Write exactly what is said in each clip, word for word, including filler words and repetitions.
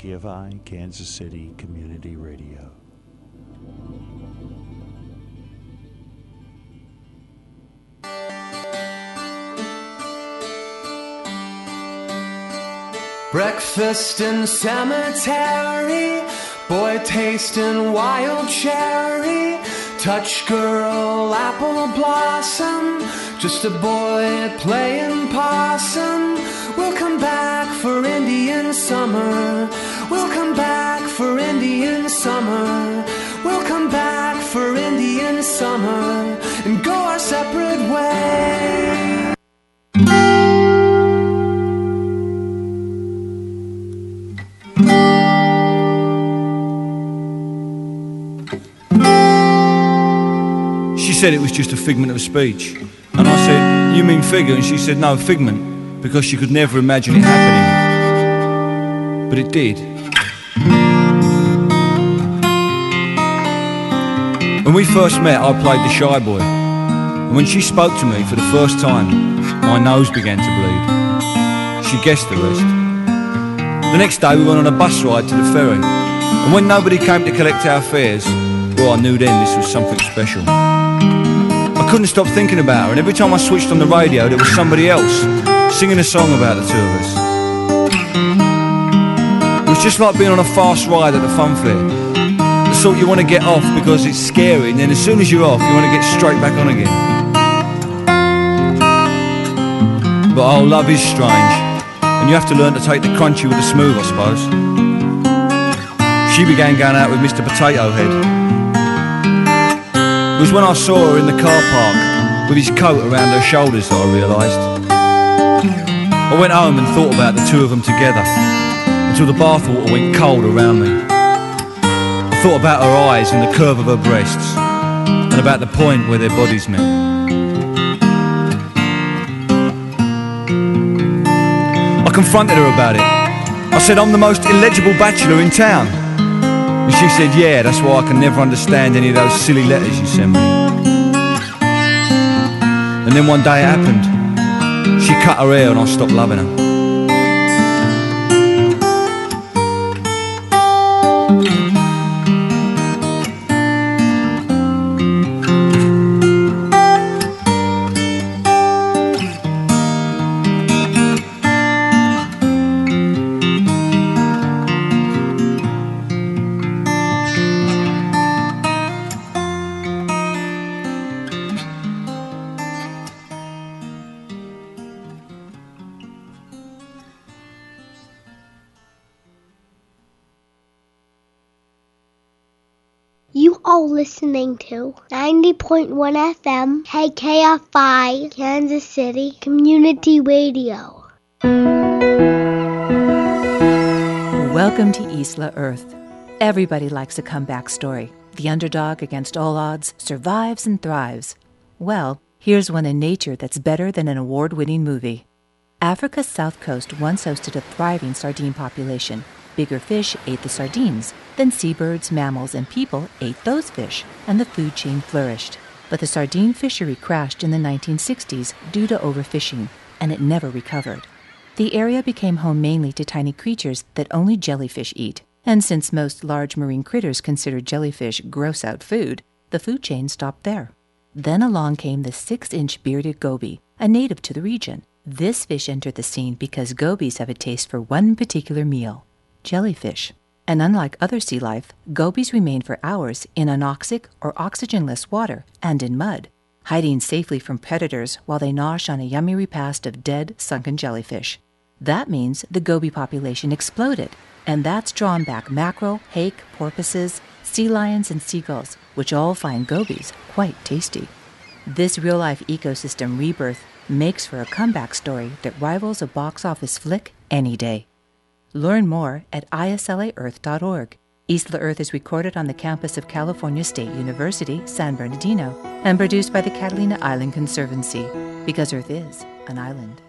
K F I, Kansas City Community Radio. Breakfast in cemetery, boy tasting wild cherry, touch girl apple blossom, just a boy playing possum. We'll come back for Indian summer, we'll come back for Indian summer, we'll come back for Indian summer and go our separate ways. She said it was just a figment of speech. And I said, you mean figure? And she said, no, figment, because she could never imagine it happening. But it did. When we first met, I played the shy boy. And when she spoke to me for the first time, my nose began to bleed. She guessed the rest. The next day we went on a bus ride to the ferry. And when nobody came to collect our fares, well, I knew then this was something special. I couldn't stop thinking about her, and every time I switched on the radio there was somebody else singing a song about the two of us. It was just like being on a fast ride at the fun fair. The sort you want to get off because it's scary, and then as soon as you're off you want to get straight back on again. But oh, love is strange, and you have to learn to take the crunchy with the smooth, I suppose. She began going out with Mister Potato Head. It was when I saw her in the car park with his coat around her shoulders that I realised. I went home and thought about the two of them together until the bathwater went cold around me. I thought about her eyes and the curve of her breasts and about the point where their bodies met. I confronted her about it. I said, I'm the most illegible bachelor in town. And she said, yeah, that's why I can never understand any of those silly letters you send me. And then one day it happened. She cut her hair and I stopped loving her. Listening to ninety point one F M K K F I Kansas City Community Radio. Welcome to Isla Earth. Everybody likes a comeback story. The underdog against all odds survives and thrives. Well, here's one in nature that's better than an award-winning movie. Africa's south coast once hosted a thriving sardine population. Bigger fish ate the sardines. Then seabirds, mammals, and people ate those fish, and the food chain flourished. But the sardine fishery crashed in the nineteen sixties due to overfishing, and it never recovered. The area became home mainly to tiny creatures that only jellyfish eat. And since most large marine critters consider jellyfish gross-out food, the food chain stopped there. Then along came the six-inch bearded goby, a native to the region. This fish entered the scene because gobies have a taste for one particular meal: jellyfish. And unlike other sea life, gobies remain for hours in anoxic or oxygenless water and in mud, hiding safely from predators while they nosh on a yummy repast of dead, sunken jellyfish. That means the goby population exploded, and that's drawn back mackerel, hake, porpoises, sea lions, and seagulls, which all find gobies quite tasty. This real-life ecosystem rebirth makes for a comeback story that rivals a box office flick any day. Learn more at isla earth dot org. Isla Earth is recorded on the campus of California State University, San Bernardino, and produced by the Catalina Island Conservancy, because Earth is an island.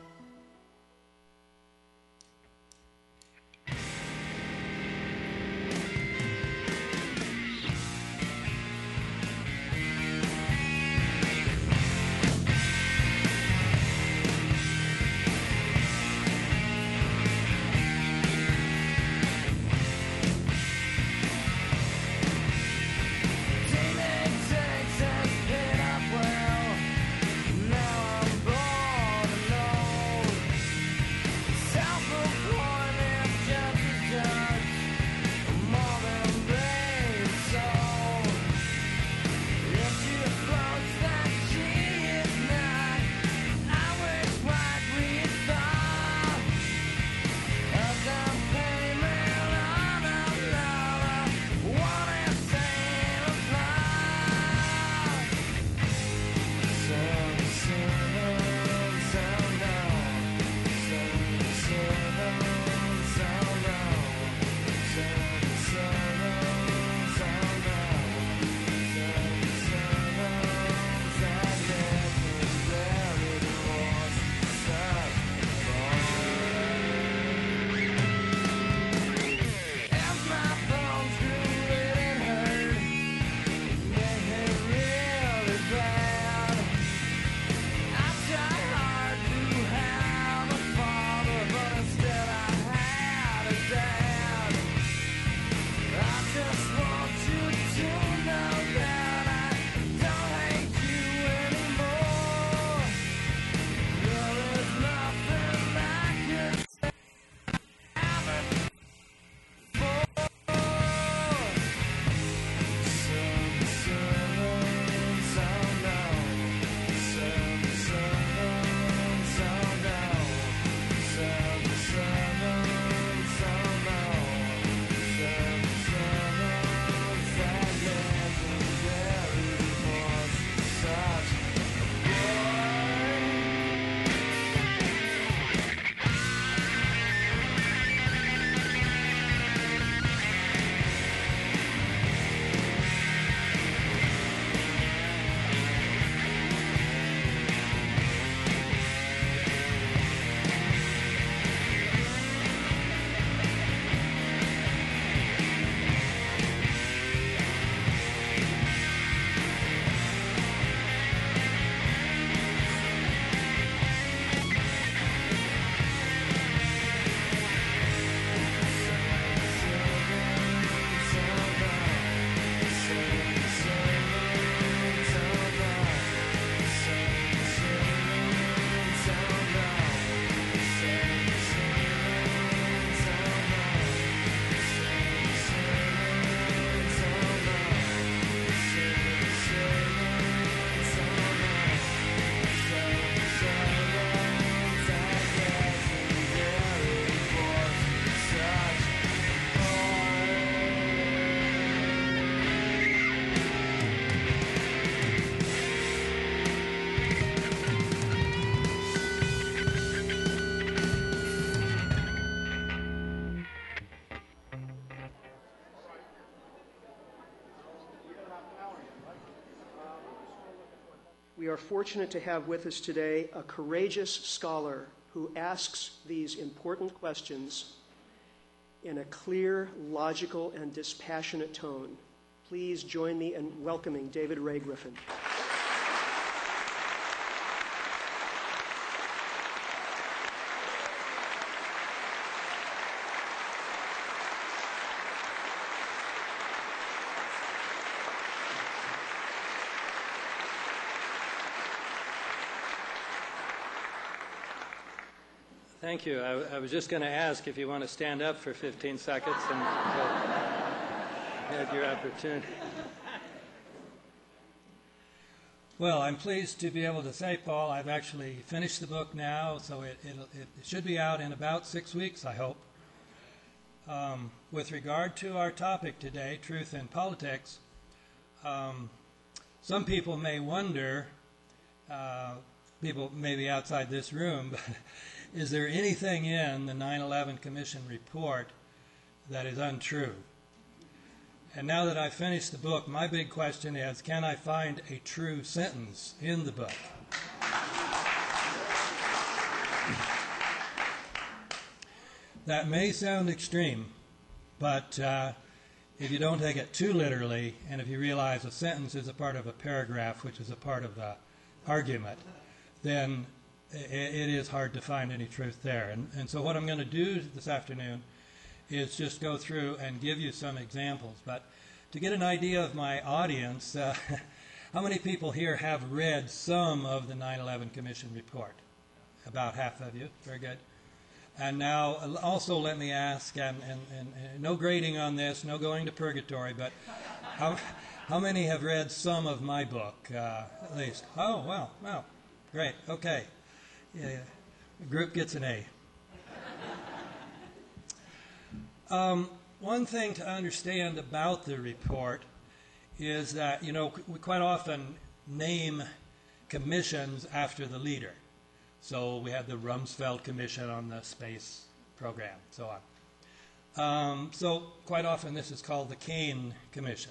are fortunate to have with us today a courageous scholar who asks these important questions in a clear, logical, and dispassionate tone. Please join me in welcoming David Ray Griffin. Thank you. I, I was just going to ask if you want to stand up for fifteen seconds and have your opportunity. Well, I'm pleased to be able to say, Paul, I've actually finished the book now, so it, it, it should be out in about six weeks, I hope. Um, with regard to our topic today, truth in politics, um, some people may wonder, uh, people maybe outside this room, but is there anything in the nine eleven Commission report that is untrue? And now that I've finished the book, my big question is, can I find a true sentence in the book? That may sound extreme, but uh, if you don't take it too literally, and if you realize a sentence is a part of a paragraph, which is a part of the argument, then it is hard to find any truth there. And, and so what I'm going to do this afternoon is just go through and give you some examples. But to get an idea of my audience, uh, how many people here have read some of the nine eleven Commission report? About half of you. Very good. And now also let me ask, and, and, and, and no grading on this, no going to purgatory, but how, how many have read some of my book, uh, at least? Oh, wow, wow. Great, okay. Yeah, the group gets an A. Um, one thing to understand about the report is that, you know, we quite often name commissions after the leader. So we had the Rumsfeld Commission on the space program, so on. Um, so quite often this is called the Kane Commission.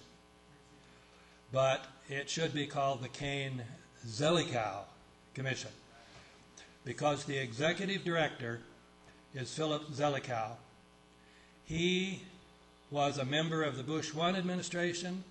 But it should be called the Kane-Zelikow Commission, because the executive director is Philip Zelikow. He was a member of the Bush one administration.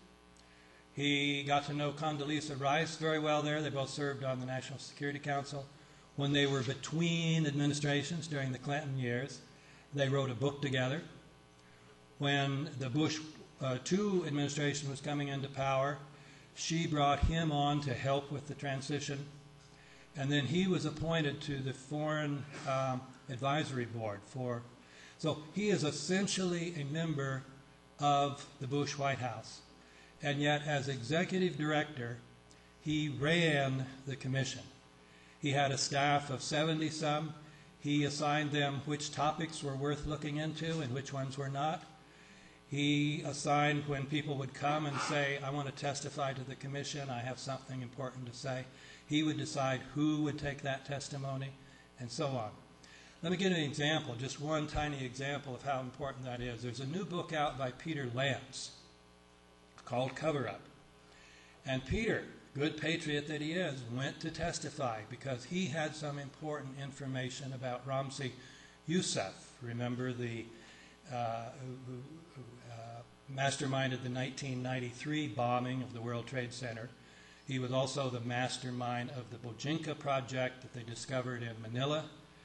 He got to know Condoleezza Rice very well there. They both served on the National Security Council. When they were between administrations during the Clinton years, they wrote a book together. When the Bush uh, two administration was coming into power, she brought him on to help with the transition. And then he was appointed to the Foreign um, Advisory Board for, so he is essentially a member of the Bush White House. And yet, as executive director, he ran the commission. He had a staff of seventy some. He assigned them which topics were worth looking into and which ones were not. He assigned when people would come and say, I want to testify to the commission, I have something important to say. He would decide who would take that testimony, and so on. Let me give you an example, just one tiny example of how important that is. There's a new book out by Peter Lance called Cover Up. And Peter, good patriot that he is, went to testify because he had some important information about Ramzi Yousef. Remember the uh, who, who uh, masterminded the nineteen ninety-three bombing of the World Trade Center. He was also the mastermind of the Bojinka project that they discovered in Manila.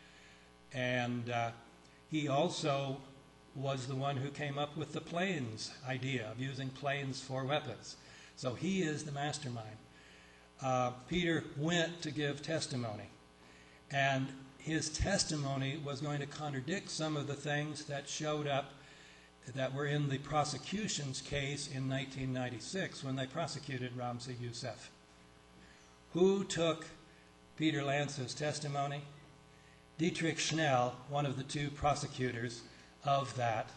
And uh, he also was the one who came up with the planes idea of using planes for weapons. So he is the mastermind. Uh, Peter went to give testimony. And his testimony was going to contradict some of the things that showed up that were in the prosecution's case in nineteen ninety-six when they prosecuted Ramzi Yousef. Who took Peter Lance's testimony? Dietrich Schnell, one of the two prosecutors of that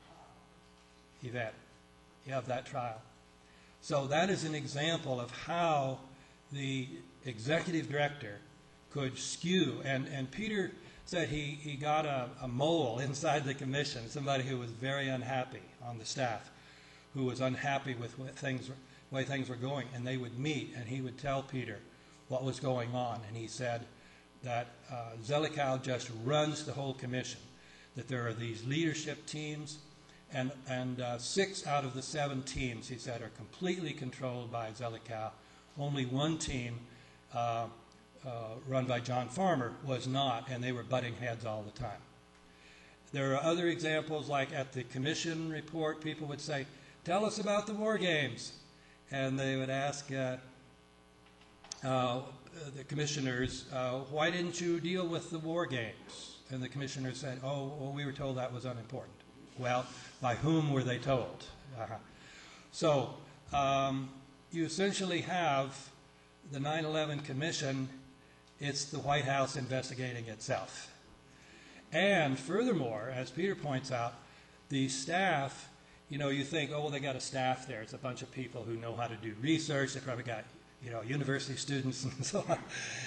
event, of that trial. So that is an example of how the executive director could skew. And, and Peter said he, he got a, a mole inside the commission, somebody who was very unhappy on the staff, who was unhappy with what things, the way things were going. And they would meet, and he would tell Peter what was going on. And he said that uh, Zelikow just runs the whole commission, that there are these leadership teams, and, and uh, six out of the seven teams, he said, are completely controlled by Zelikow. Only one team, uh, uh, run by John Farmer, was not, and they were butting heads all the time. There are other examples, like at the commission report, people would say, tell us about the war games. And they would ask uh, uh, the commissioners, uh, why didn't you deal with the war games? And the commissioners said, oh, well, we were told that was unimportant. Well, by whom were they told? Uh-huh. So um, you essentially have the nine eleven Commission. It's the White House investigating itself. And furthermore, as Peter points out, the staff, you know, you think, oh, well, they got a staff there. It's a bunch of people who know how to do research. They probably got, you know, university students and so on.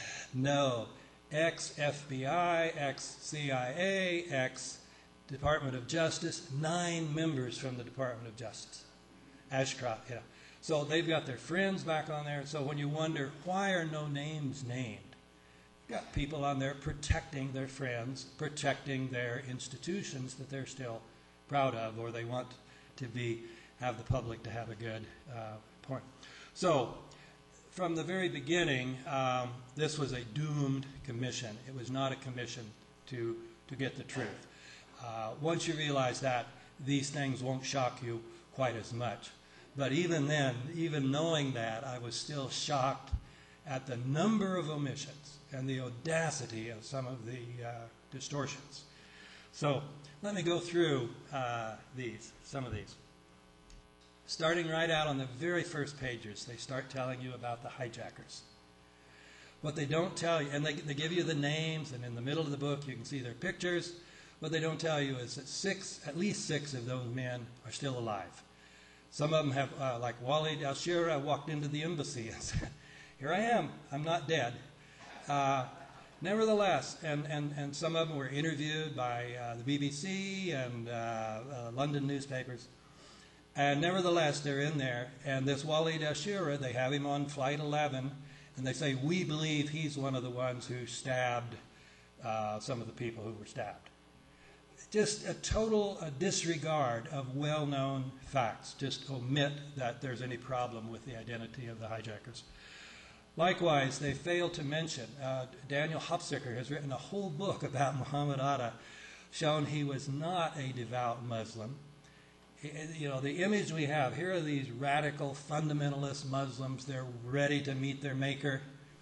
No. Ex-F B I, ex-C I A, ex-Department of Justice, nine members from the Department of Justice. Ashcroft, you know. So they've got their friends back on there. So when you wonder, why are no names named? Got people on there protecting their friends, protecting their institutions that they're still proud of, or they want to be, have the public to have a good uh, point. So, from the very beginning, um, this was a doomed commission. It was not a commission to, to get the truth. Uh, once you realize that, these things won't shock you quite as much. But even then, even knowing that, I was still shocked at the number of omissions and the audacity of some of the uh, distortions. So let me go through uh, these, some of these. Starting right out on the very first pages, they start telling you about the hijackers. What they don't tell you, and they, they give you the names, and in the middle of the book you can see their pictures. What they don't tell you is that six, at least six of those men are still alive. Some of them have, uh, like Walid al-Shura, walked into the embassy and said, here I am, I'm not dead. Uh, nevertheless, and, and, and some of them were interviewed by uh, the B B C and uh, uh, London newspapers. And nevertheless, they're in there. And this Walid al-Shura, they have him on Flight eleven, and they say, we believe he's one of the ones who stabbed uh, some of the people who were stabbed. Just a total uh, disregard of well-known facts. Just omit that there's any problem with the identity of the hijackers. Likewise, they fail to mention, uh, Daniel Hopsicker has written a whole book about Muhammad Atta, showing he was not a devout Muslim. He, you know, the image we have, here are these radical fundamentalist Muslims, they're ready to meet their maker.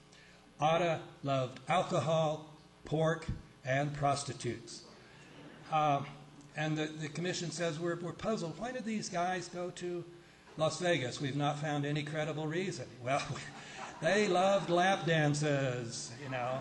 Atta loved alcohol, pork, and prostitutes. Uh, and the, the commission says, we're, we're puzzled. Why did these guys go to Las Vegas? We've not found any credible reason. Well, they loved lap dances, you know.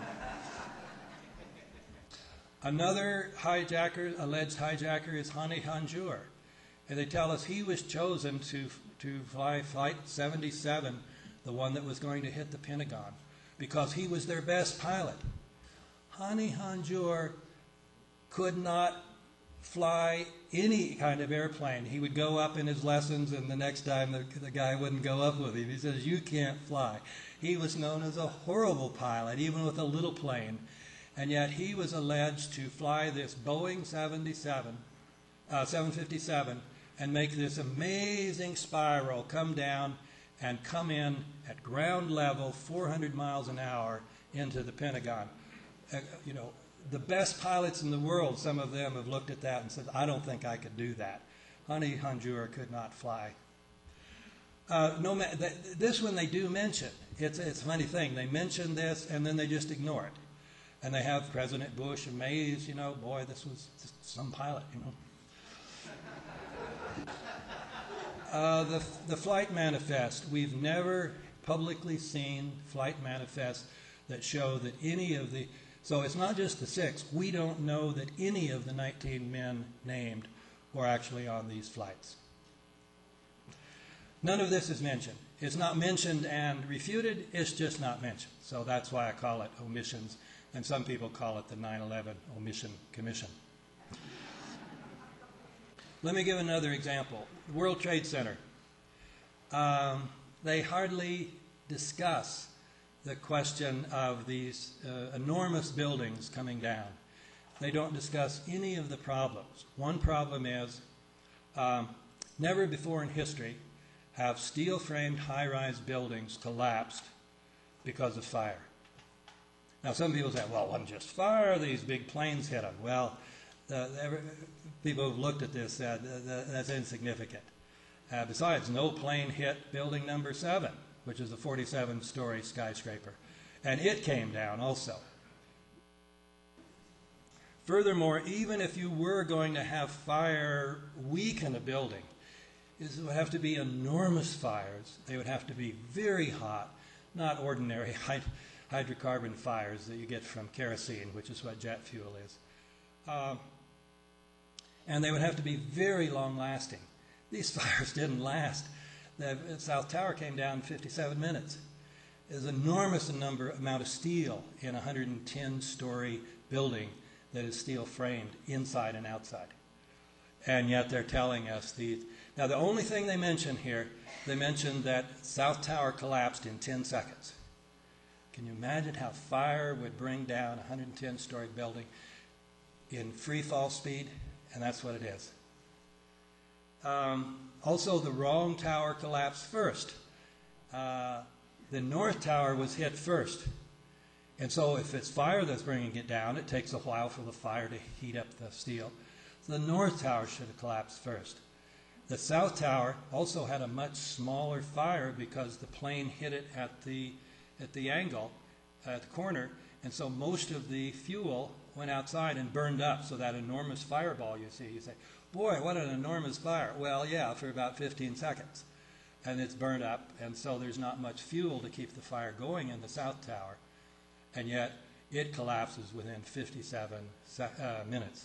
Another hijacker, alleged hijacker, is Hani Hanjour. And they tell us he was chosen to, to fly Flight seventy-seven, the one that was going to hit the Pentagon, because he was their best pilot. Hani Hanjour could not fly any kind of airplane. He would go up in his lessons, and the next time the, the guy wouldn't go up with him. He says, you can't fly. He was known as a horrible pilot, even with a little plane. And yet he was alleged to fly this Boeing seventy-seven, uh, seven fifty-seven and make this amazing spiral, come down and come in at ground level, four hundred miles an hour, into the Pentagon. Uh, you know, the best pilots in the world, some of them have looked at that and said, I don't think I could do that. Hani Hanjour could not fly. Uh, no, th this one they do mention. It's, it's a funny thing. They mention this and then they just ignore it. And they have President Bush amazed, you know, boy, this was some pilot, you know. Uh, the, the flight manifest, we've never publicly seen flight manifests that show that any of the, so it's not just the six, we don't know that any of the nineteen men named were actually on these flights. None of this is mentioned. It's not mentioned and refuted, it's just not mentioned. So that's why I call it omissions, and some people call it the nine eleven Omission Commission. Let me give another example. The World Trade Center. Um, they hardly discuss the question of these uh, enormous buildings coming down. They don't discuss any of the problems. One problem is, um, never before in history have steel-framed high-rise buildings collapsed because of fire. Now, some people say, well, it wasn't just fire, these big planes hit them. Well, uh, every, people who've looked at this said uh, that's insignificant. Uh, besides, no plane hit building number seven, which is a forty-seven story skyscraper, and it came down also. Furthermore, even if you were going to have fire weaken a building, it would have to be enormous fires. They would have to be very hot, not ordinary hyd hydrocarbon fires that you get from kerosene, which is what jet fuel is. Uh, and they would have to be very long-lasting. These fires didn't last. The South Tower came down in fifty-seven minutes. There's an enormous number, amount of steel in a one hundred ten story building that is steel framed inside and outside. And yet they're telling us these. Now the only thing they mention here, they mentioned that South Tower collapsed in ten seconds. Can you imagine how fire would bring down a one hundred ten story building in free fall speed? And that's what it is. Um, also, the wrong tower collapsed first. Uh, the North Tower was hit first. And so if it's fire that's bringing it down, it takes a while for the fire to heat up the steel. So the North Tower should have collapsed first. The South Tower also had a much smaller fire because the plane hit it at the, at the angle, at the corner, and so most of the fuel went outside and burned up. So that enormous fireball you see, you say, boy, what an enormous fire. Well, yeah, for about fifteen seconds. And it's burned up, and so there's not much fuel to keep the fire going in the South Tower. And yet it collapses within fifty-seven uh, minutes.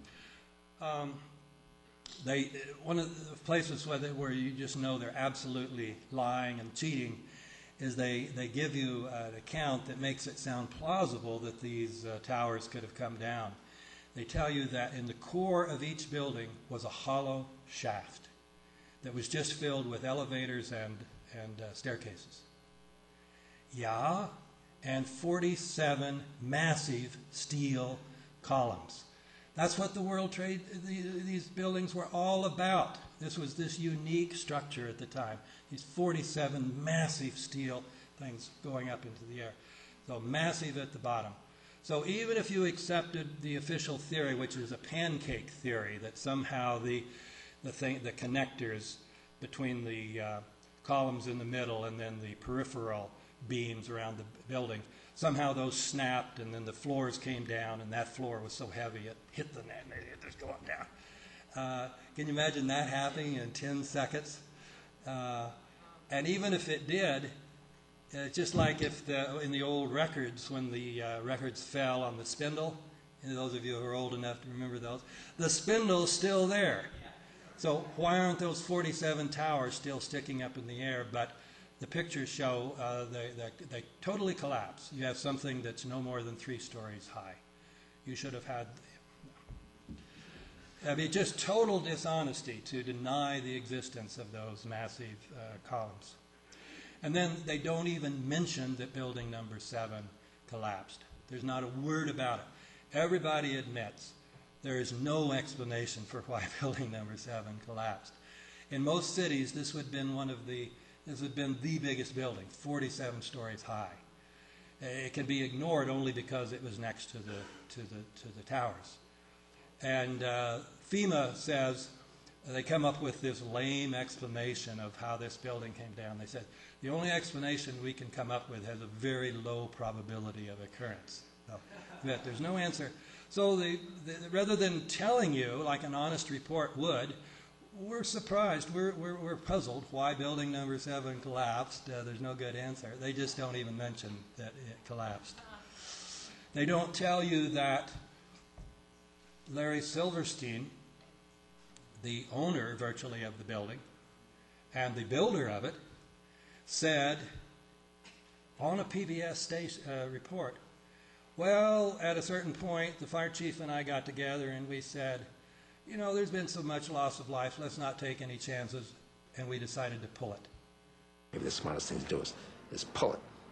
Um, they, one of the places where, they, where you just know they're absolutely lying and cheating is they, they give you an account that makes it sound plausible that these uh, towers could have come down. They tell you that in the core of each building was a hollow shaft that was just filled with elevators and, and uh, staircases. Yeah, and forty-seven massive steel columns. That's what the World Trade, the, these buildings were all about. This was this unique structure at the time. These forty-seven massive steel things going up into the air. So massive at the bottom. So even if you accepted the official theory, which is a pancake theory, that somehow the, the, thing, the connectors between the uh, columns in the middle and then the peripheral beams around the building, somehow those snapped and then the floors came down and that floor was so heavy it hit the net and it just going down. Uh, can you imagine that happening in ten seconds? Uh, and even if it did, it's just like if the, in the old records, when the uh, records fell on the spindle, and those of you who are old enough to remember those, the spindle's still there. So why aren't those forty-seven towers still sticking up in the air? But the pictures show uh, they, they, they totally collapse. You have something that's no more than three stories high. You should have had, I mean, just total dishonesty to deny the existence of those massive uh, columns. And then they don't even mention that building number seven collapsed. There's not a word about it. Everybody admits there is no explanation for why building number seven collapsed. In most cities, this would have been one of the, this would have been the biggest building, forty-seven stories high. It can be ignored only because it was next to the, to the, to the towers. And uh, FEMA says, they come up with this lame explanation of how this building came down. They said, the only explanation we can come up with has a very low probability of occurrence. So, but there's no answer. So they, they, rather than telling you, like an honest report would, we're surprised, we're, we're, we're puzzled why building number seven collapsed. Uh, there's no good answer. They just don't even mention that it collapsed. They don't tell you that Larry Silverstein, the owner virtually of the building and the builder of it, said on a P B S station, uh, report, well, at a certain point, the fire chief and I got together and we said, you know, there's been so much loss of life, let's not take any chances, and we decided to pull it. Maybe the smartest thing to do is, is pull it.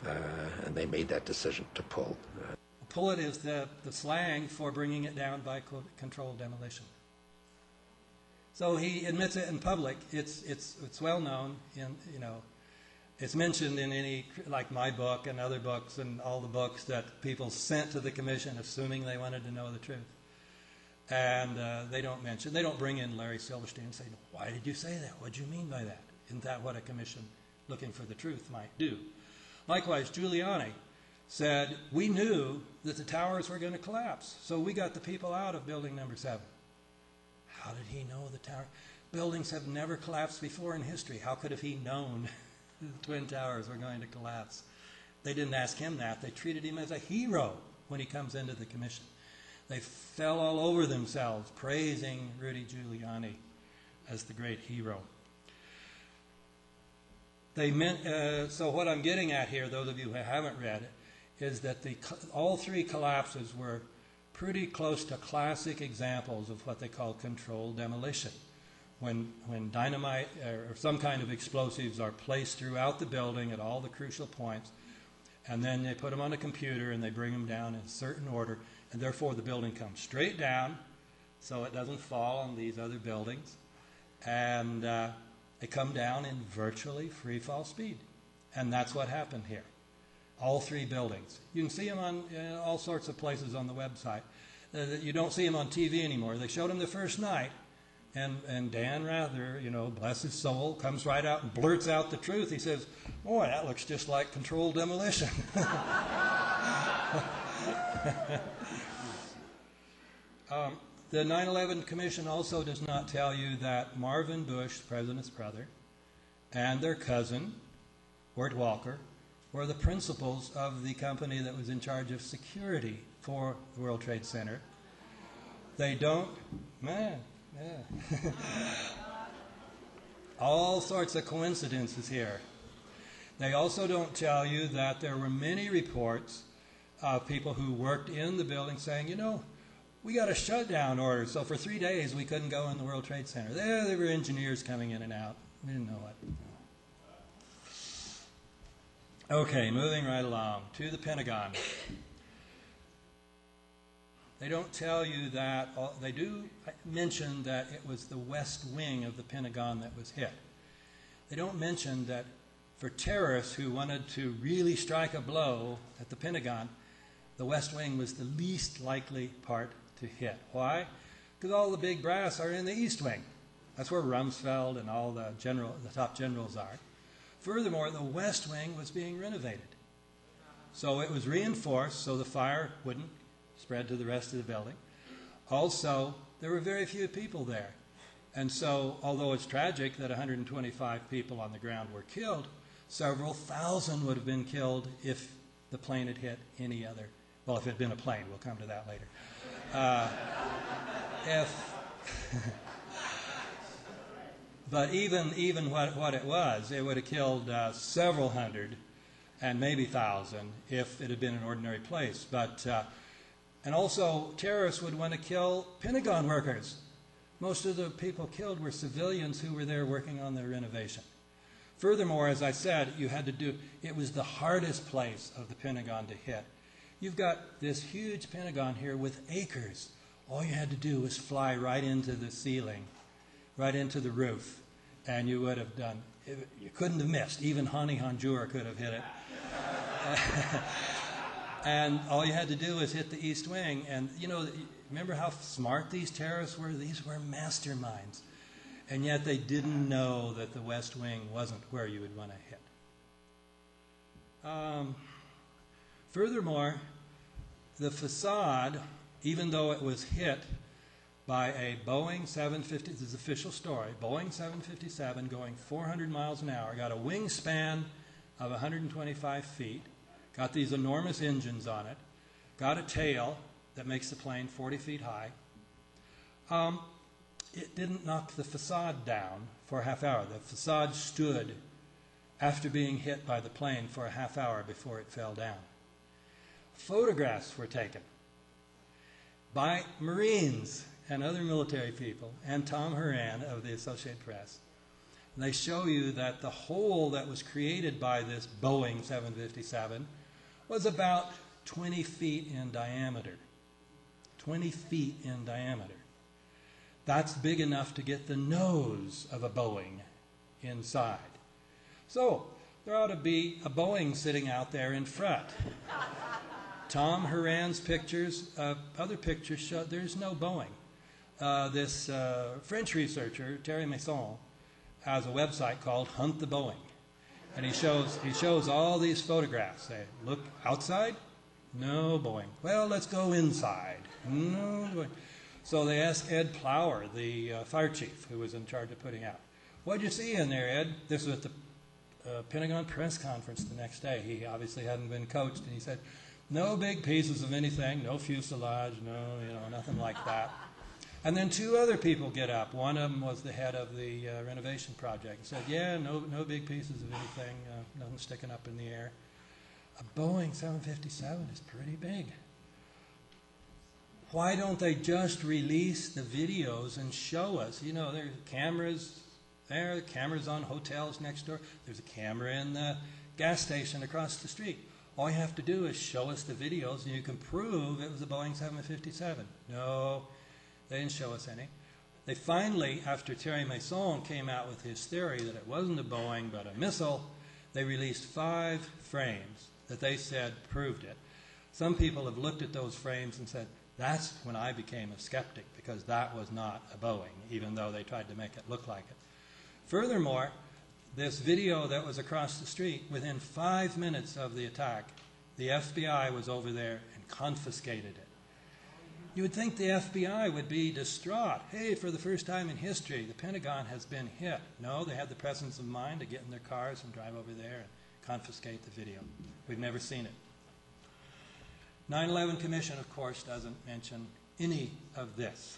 uh, and they made that decision to pull. Uh, pull it is the, the slang for bringing it down by co- controlled demolition. So he admits it in public. It's it's it's well known. In you know, it's mentioned in any, like my book and other books and all the books that people sent to the commission, assuming they wanted to know the truth. And uh, they don't mention, they don't bring in Larry Silverstein and say, "Why did you say that? What do you mean by that? Isn't that what a commission looking for the truth might do?" Likewise, Giuliani said, "We knew that the towers were going to collapse, so we got the people out of building number seven." How did he know the tower? Buildings have never collapsed before in history. How could have he known the Twin Towers were going to collapse? They didn't ask him that. They treated him as a hero when he comes into the commission. They fell all over themselves, praising Rudy Giuliani as the great hero. They meant, uh, so what I'm getting at here, those of you who haven't read it, is that the, all three collapses were pretty close to classic examples of what they call controlled demolition. When, when dynamite or some kind of explosives are placed throughout the building at all the crucial points, and then they put them on a computer and they bring them down in a certain order, and therefore the building comes straight down so it doesn't fall on these other buildings, and uh, they come down in virtually free fall speed. And that's what happened here. All three buildings. You can see them on uh, all sorts of places on the website. Uh, you don't see them on T V anymore. They showed them the first night, and, and Dan Rather, you know, bless his soul, comes right out and blurts out the truth. He says, "Boy, that looks just like controlled demolition." um, the nine eleven Commission also does not tell you that Marvin Bush, the president's brother, and their cousin, Wirt Walker, were the principals of the company that was in charge of security for the World Trade Center. They don't, man, yeah. All sorts of coincidences here. They also don't tell you that there were many reports of people who worked in the building saying, you know, we got a shutdown order, so for three days we couldn't go in the World Trade Center. There, there were engineers coming in and out. We didn't know it. Okay, moving right along to the Pentagon. They don't tell you that, they do mention that it was the west wing of the Pentagon that was hit. They don't mention that for terrorists who wanted to really strike a blow at the Pentagon, the west wing was the least likely part to hit. Why? Because all the big brass are in the east wing. That's where Rumsfeld and all the general, the top generals are. Furthermore, the west wing was being renovated. So it was reinforced so the fire wouldn't spread to the rest of the building. Also, there were very few people there. And so, although it's tragic that one hundred twenty-five people on the ground were killed, several thousand would have been killed if the plane had hit any other. Well, if it had been a plane, we'll come to that later. Uh, if, but even even what, what it was, it would have killed uh, several hundred and maybe thousand if it had been an ordinary place. But uh, and also, terrorists would want to kill Pentagon workers. Most of the people killed were civilians who were there working on the renovation. Furthermore, as I said, you had to do, it was the hardest place of the Pentagon to hit. You've got this huge Pentagon here with acres. All you had to do was fly right into the ceiling, right into the roof, and you would have done, you couldn't have missed. Even Hani Hanjour could have hit it. And all you had to do was hit the east wing. And, you know, remember how smart these terrorists were? These were masterminds. And yet they didn't know that the west wing wasn't where you would want to hit. Um, furthermore, the facade, even though it was hit by a Boeing seven fifty, this is official story, Boeing seven fifty-seven going four hundred miles an hour, got a wingspan of one hundred twenty-five feet, got these enormous engines on it, got a tail that makes the plane forty feet high. Um, it didn't knock the facade down for a half hour. The facade stood after being hit by the plane for a half hour before it fell down. Photographs were taken by Marines and other military people and Tom Horan of the Associated Press And they show you that the hole that was created by this Boeing seven fifty-seven was about twenty feet in diameter. twenty feet in diameter. That's big enough to get the nose of a Boeing inside. So there ought to be a Boeing sitting out there in front. Tom Horan's pictures, uh, other pictures show there's no Boeing. Uh, this uh, French researcher, Thierry Masson, has a website called Hunt the Boeing. And he shows, he shows all these photographs. They look outside, no Boeing. Well, let's go inside. No Boeing. So they asked Ed Plower, the uh, fire chief, who was in charge of putting out, what'd you see in there, Ed? This was at the uh, Pentagon press conference the next day. He obviously hadn't been coached, and he said, no big pieces of anything, no fuselage, no, you know, nothing like that. And then two other people get up. One of them was the head of the uh, renovation project. He said, yeah, no, no big pieces of anything, uh, nothing sticking up in the air. A Boeing seven fifty-seven is pretty big. Why don't they just release the videos and show us? You know, there's cameras there, cameras on hotels next door. There's a camera in the gas station across the street. All you have to do is show us the videos and you can prove it was a Boeing seven fifty-seven. No, they didn't show us any. They finally, after Thierry Masson came out with his theory that it wasn't a Boeing but a missile, they released five frames that they said proved it. Some people have looked at those frames and said, that's when I became a skeptic, because that was not a Boeing, even though they tried to make it look like it. Furthermore, this video that was across the street, within five minutes of the attack, the F B I was over there and confiscated it. You would think the F B I would be distraught. Hey, for the first time in history, the Pentagon has been hit. No, they had the presence of mind to get in their cars and drive over there and confiscate the video. We've never seen it. nine eleven Commission, of course, doesn't mention any of this.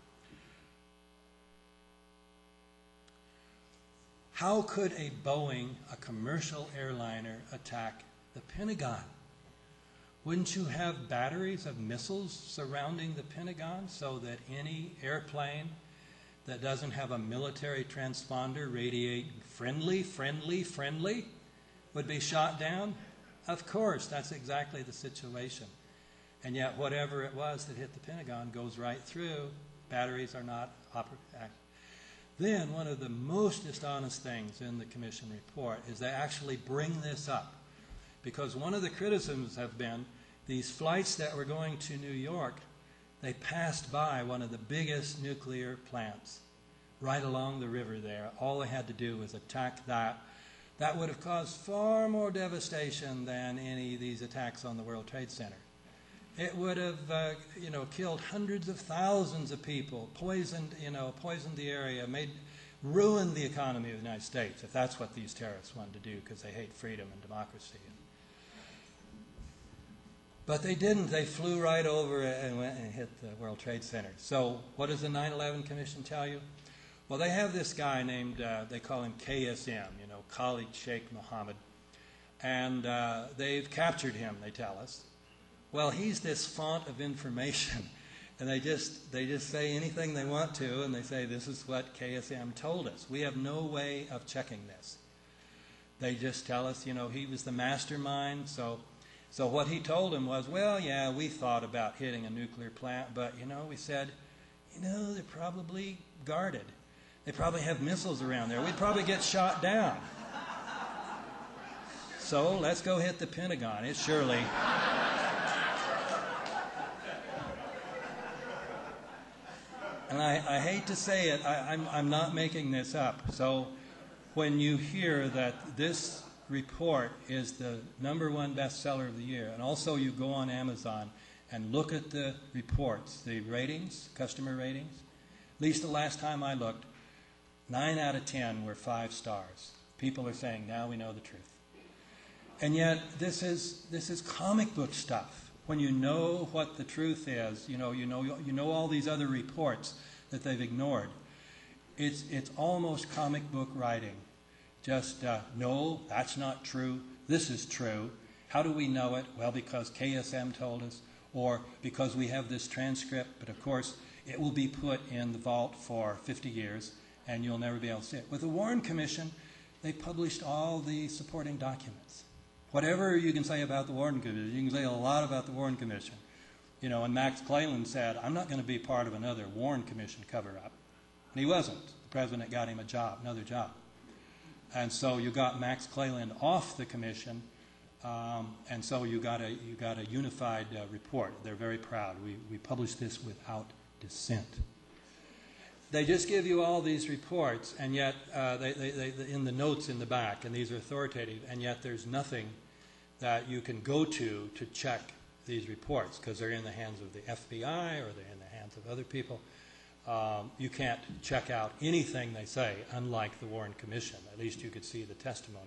How could a Boeing, a commercial airliner, attack the Pentagon? Wouldn't you have batteries of missiles surrounding the Pentagon so that any airplane that doesn't have a military transponder radiating friendly, friendly, friendly would be shot down? Of course, that's exactly the situation. And yet whatever it was that hit the Pentagon goes right through. Batteries are not operative. Then one of the most dishonest things in the Commission report is they actually bring this up. Because one of the criticisms have been these flights that were going to New York, they passed by one of the biggest nuclear plants right along the river there. All they had to do was attack that. That would have caused far more devastation than any of these attacks on the World Trade Center. It would have, uh, you know, killed hundreds of thousands of people, poisoned, you know, poisoned the area, made, ruined the economy of the United States, if that's what these terrorists wanted to do, because they hate freedom and democracy. But they didn't. They flew right over it and went and hit the World Trade Center. So what does the nine eleven Commission tell you? Well, they have this guy named, uh, they call him K S M, you know, Khalid Sheikh Mohammed. And uh, they've captured him, they tell us. Well, he's this font of information. And they just, they just say anything they want to, and they say, this is what K S M told us. We have no way of checking this. They just tell us, you know, he was the mastermind. So, so what he told him was, well, yeah, we thought about hitting a nuclear plant, but, you know, we said, you know, they're probably guarded. They probably have missiles around there. We'd probably get shot down. So let's go hit the Pentagon. It's surely... And I, I hate to say it, I, I'm, I'm not making this up. So when you hear that this report is the number one bestseller of the year, and also you go on Amazon and look at the reports, the ratings, customer ratings, at least the last time I looked, nine out of ten were five stars. People are saying, now we know the truth. And yet this is, this is comic book stuff. When you know what the truth is, you know, you know, you know all these other reports that they've ignored. It's, it's almost comic book writing. Just, uh, no, that's not true. This is true. How do we know it? Well, because K S M told us, or because we have this transcript. But of course, it will be put in the vault for fifty years, and you'll never be able to see it. With the Warren Commission, they published all the supporting documents. Whatever you can say about the Warren Commission, you can say a lot about the Warren Commission. You know, and Max Cleland said, I'm not going to be part of another Warren Commission cover-up. And he wasn't. The president got him a job, another job. And so you got Max Cleland off the commission, um, and so you got a, you got a unified uh, report. They're very proud. We, we published this without dissent. They just give you all these reports, and yet uh, they, they, they, in the notes in the back, and these are authoritative, and yet there's nothing that you can go to to check these reports, because they're in the hands of the F B I or they're in the hands of other people. Um, you can't check out anything they say, unlike the Warren Commission. At least you could see the testimony.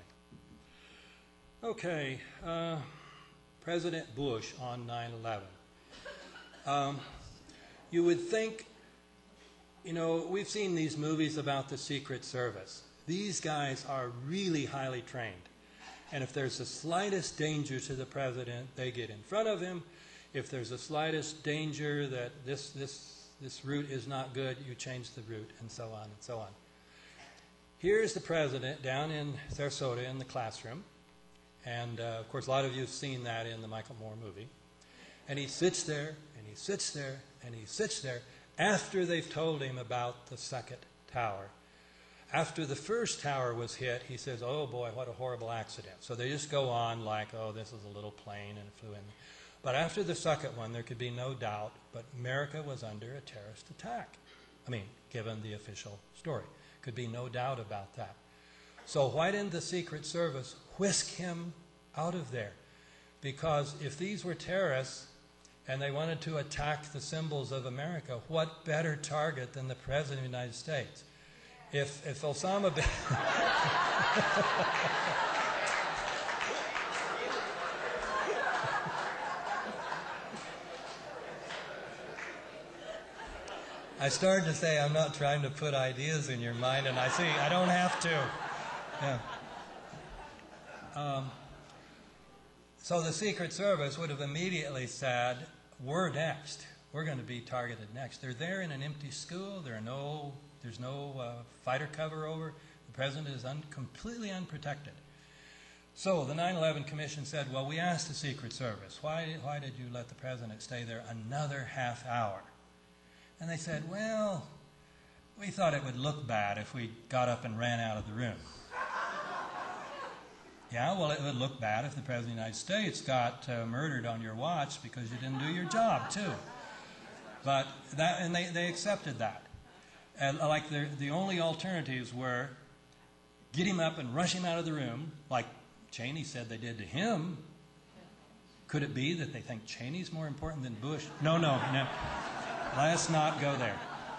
Okay, uh, President Bush on nine eleven. Um, you would think, you know, we've seen these movies about the Secret Service. These guys are really highly trained. And if there's the slightest danger to the president, they get in front of him. If there's the slightest danger that this, this, this route is not good, you change the route, and so on and so on. Here's the president down in Sarasota in the classroom. And, uh, of course, a lot of you have seen that in the Michael Moore movie. And he sits there, and he sits there, and he sits there after they've told him about the second tower. After the first tower was hit, he says, oh boy, what a horrible accident. So they just go on like, oh, this is a little plane and it flew in. But after the second one, there could be no doubt, but America was under a terrorist attack. I mean, given the official story. Could be no doubt about that. So why didn't the Secret Service whisk him out of there? Because if these were terrorists and they wanted to attack the symbols of America, what better target than the President of the United States? If, if Osama bin... I started to say I'm not trying to put ideas in your mind, and I see I don't have to. Yeah. Um, so the Secret Service would have immediately said, we're next. We're going to be targeted next. They're there in an empty school. There are no... There's no uh, fighter cover over. The president is un completely unprotected. So the nine eleven Commission said, well, we asked the Secret Service, why did, why did you let the president stay there another half hour? And they said, well, we thought it would look bad if we got up and ran out of the room. Yeah, well, it would look bad if the President of the United States got uh, murdered on your watch because you didn't do your job, too. But that, and they, they accepted that. And like the, the only alternatives were get him up and rush him out of the room, like Cheney said they did to him. Could it be that they think Cheney's more important than Bush? No, no, no. Let's not go there.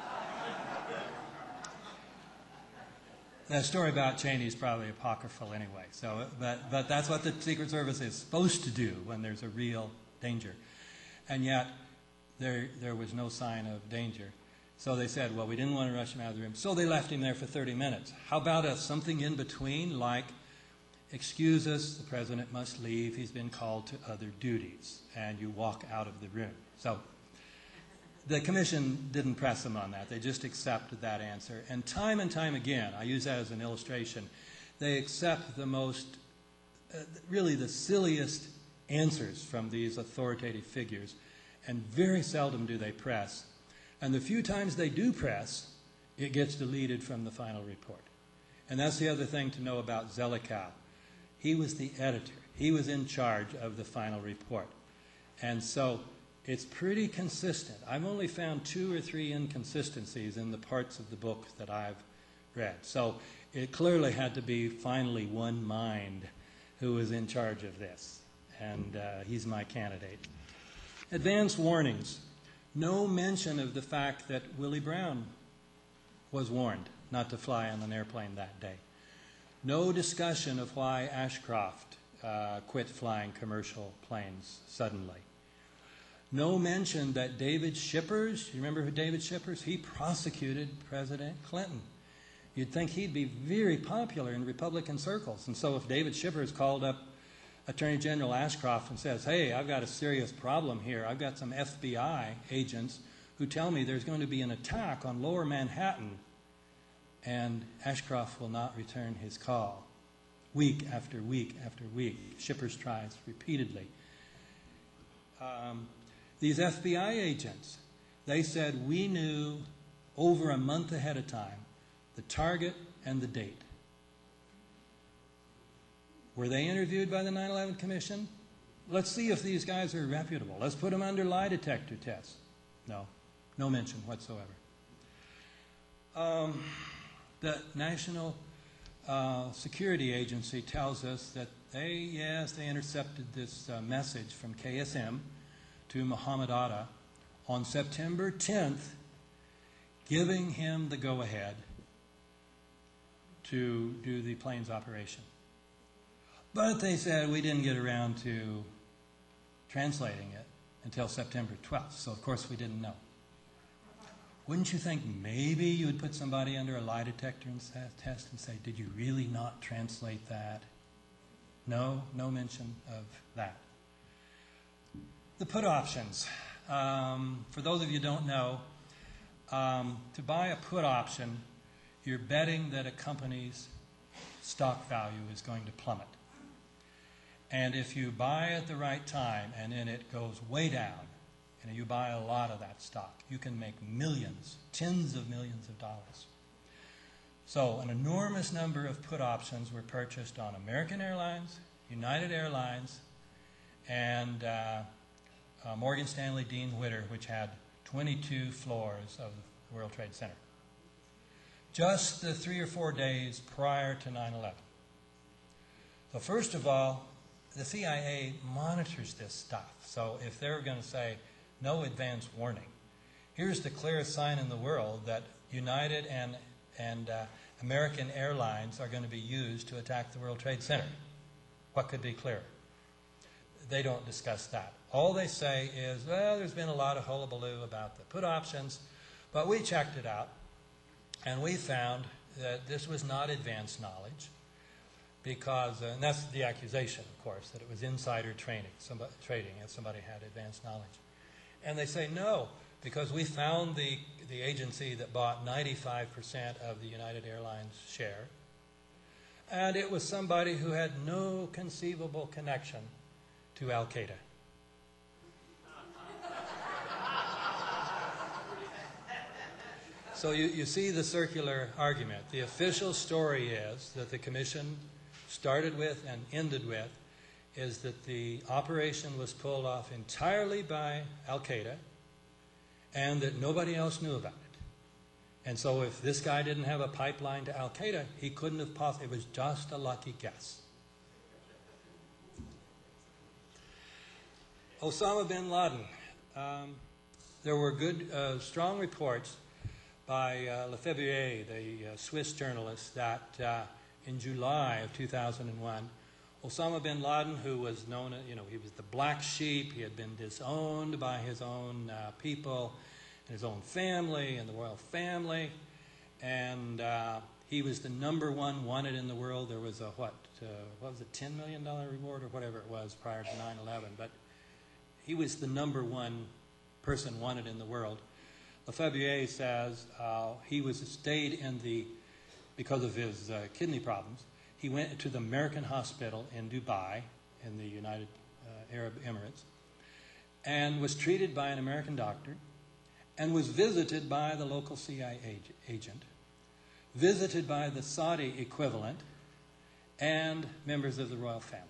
That story about Cheney is probably apocryphal anyway. So, but, but that's what the Secret Service is supposed to do when there's a real danger. And yet, there, there was no sign of danger. So they said, well, we didn't want to rush him out of the room. So they left him there for thirty minutes. How about a, something in between, like, excuse us, the president must leave. He's been called to other duties. And you walk out of the room. So the commission didn't press them on that. They just accepted that answer. And time and time again, I use that as an illustration, they accept the most, uh, really the silliest answers from these authoritative figures. And very seldom do they press. And the few times they do press, it gets deleted from the final report. And that's the other thing to know about Zelikow. He was the editor. He was in charge of the final report. And so it's pretty consistent. I've only found two or three inconsistencies in the parts of the book that I've read. So it clearly had to be finally one mind who was in charge of this. And uh, he's my candidate. Advance warnings. No mention of the fact that Willie Brown was warned not to fly on an airplane that day. No discussion of why Ashcroft uh, quit flying commercial planes suddenly. No mention that David Shippers, you remember who David Shippers? He prosecuted President Clinton. You'd think he'd be very popular in Republican circles. And so if David Shippers called up Attorney General Ashcroft and says, hey, I've got a serious problem here. I've got some F B I agents who tell me there's going to be an attack on Lower Manhattan. and Ashcroft will not return his call. Week after week after week, shippers tries repeatedly. Um, these F B I agents, they said we knew over a month ahead of time the target and the date. Were they interviewed by the nine eleven Commission? Let's see if these guys are reputable. Let's put them under lie detector tests. No, no mention whatsoever. Um, the National uh, Security Agency tells us that they, yes, they intercepted this uh, message from K S M to Muhammad Atta on September tenth, giving him the go-ahead to do the planes operation. But they said we didn't get around to translating it until September twelfth, so of course we didn't know. Wouldn't you think maybe you would put somebody under a lie detector and test and say, did you really not translate that? No, no mention of that. The put options. Um, for those of you who don't know, um, to buy a put option, you're betting that a company's stock value is going to plummet. And if you buy at the right time and then it goes way down, and you buy a lot of that stock, you can make millions, tens of millions of dollars. So an enormous number of put options were purchased on American Airlines, United Airlines, and uh, uh, Morgan Stanley Dean Witter, which had twenty-two floors of the World Trade Center. Just the three or four days prior to nine eleven. So first of all, the C I A monitors this stuff. So if they're going to say, no advance warning, here's the clearest sign in the world that United and, and uh, American Airlines are going to be used to attack the World Trade Center. What could be clearer? They don't discuss that. All they say is, well, there's been a lot of hullabaloo about the put options, but we checked it out, and we found that this was not advance knowledge, because, uh, and that's the accusation, of course, that it was insider training, somebody, trading, and somebody had advanced knowledge. And they say no, because we found the, the agency that bought ninety-five percent of the United Airlines share, and it was somebody who had no conceivable connection to Al-Qaeda. So you, you see the circular argument. The official story is that the commission started with and ended with is that the operation was pulled off entirely by Al-Qaeda and that nobody else knew about it. And so if this guy didn't have a pipeline to Al-Qaeda, he couldn't have possibly, it was just a lucky guess. Osama bin Laden. Um, there were good, uh, strong reports by uh, Lefebvre, the uh, Swiss journalist, that uh, in July of two thousand one, Osama bin Laden, who was known, you know, he was the black sheep, he had been disowned by his own uh, people, and his own family, and the royal family, and uh, he was the number one wanted in the world. There was a, what, uh, what was it, ten million dollar reward or whatever it was prior to nine eleven, but he was the number one person wanted in the world. Lefebvre says uh, he was stayed in the, because of his uh, kidney problems, he went to the American hospital in Dubai, in the United uh, Arab Emirates, and was treated by an American doctor, and was visited by the local C I A agent, visited by the Saudi equivalent, and members of the royal family.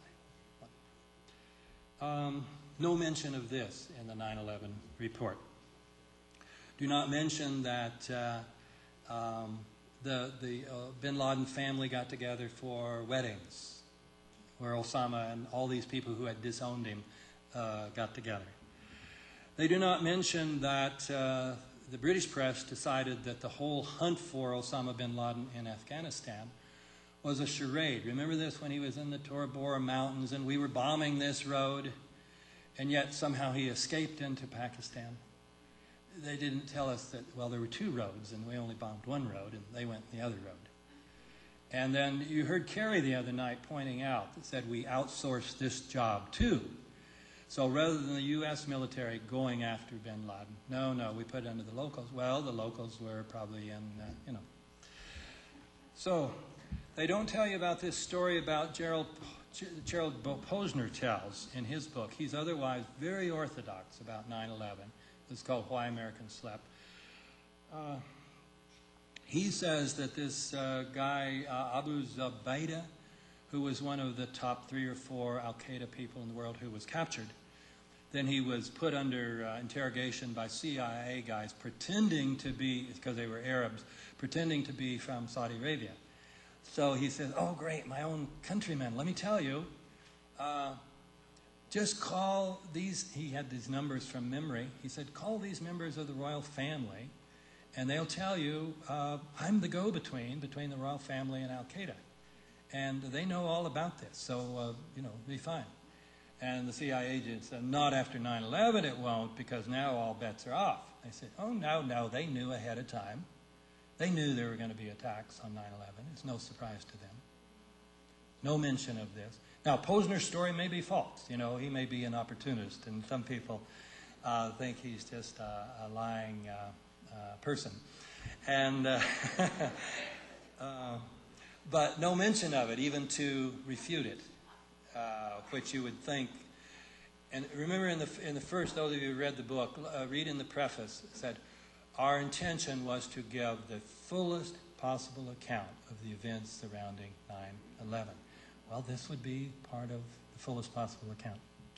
Um, no mention of this in the nine eleven report. Do not mention that uh, um, the, the uh, bin Laden family got together for weddings, where Osama and all these people who had disowned him uh, got together. They do not mention that uh, the British press decided that the whole hunt for Osama bin Laden in Afghanistan was a charade. Remember this when he was in the Tora Bora Mountains and we were bombing this road, and yet somehow he escaped into Pakistan? They didn't tell us that, well, there were two roads and we only bombed one road and they went the other road. And then you heard Kerry the other night pointing out that said we outsourced this job too. So rather than the U S military going after bin Laden, no, no, we put it under the locals. Well, the locals were probably in, uh, you know. So, they don't tell you about this story about Gerald, Gerald Posner tells in his book. He's otherwise very orthodox about nine eleven. It's called Why Americans Slept. Uh, he says that this uh, guy, uh, Abu Zubaydah, who was one of the top three or four Al-Qaeda people in the world who was captured, then he was put under uh, interrogation by C I A guys pretending to be, because they were Arabs, pretending to be from Saudi Arabia. So he says, oh great, my own countrymen, let me tell you, uh, just call these, he had these numbers from memory, he said, call these members of the royal family and they'll tell you, uh, I'm the go-between between the royal family and Al-Qaeda. And they know all about this, so, uh, you know, be fine. And the C I A agent said, not after nine eleven it won't, because now all bets are off. They said, oh, no, no, they knew ahead of time. They knew there were going to be attacks on nine eleven. It's no surprise to them. No mention of this. Now, Posner's story may be false. You know, he may be an opportunist, and some people uh, think he's just a, a lying uh, uh, person. And, uh, uh, but no mention of it, even to refute it. Uh, which you would think, and remember in the in the first, those of you who read the book, uh, read in the preface, it said, our intention was to give the fullest possible account of the events surrounding nine eleven. Well, this would be part of the fullest possible account.